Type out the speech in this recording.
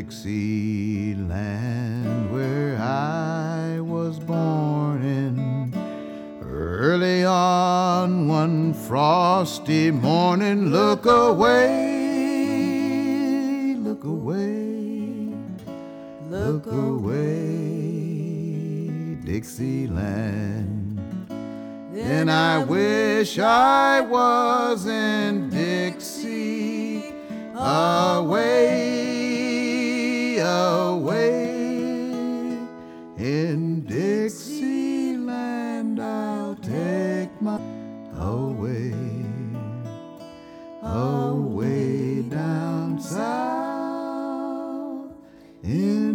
Dixieland, where I was born in. Early on one frosty morning, look away, look away, look away, Dixieland. Then I wish I was in Dixie, away, away. In Dixieland I'll take my away, away down south in